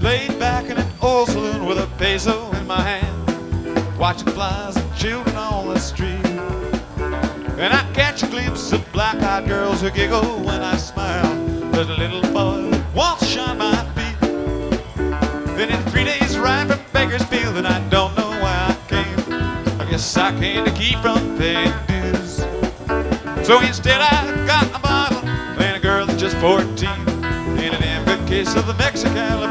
laid back in an old saloon with a peso in my hand, watching flies and children on the street. And I catch a glimpse of black-eyed girls who giggle when I smile. There's a little boy that wants to shine my feet. Then in 3 days ride from Bakersfield, and I don't know why I came. I guess I came to keep from paying dues. So instead I got a bottle and a girl that's just 14 in an empty case of the Mexican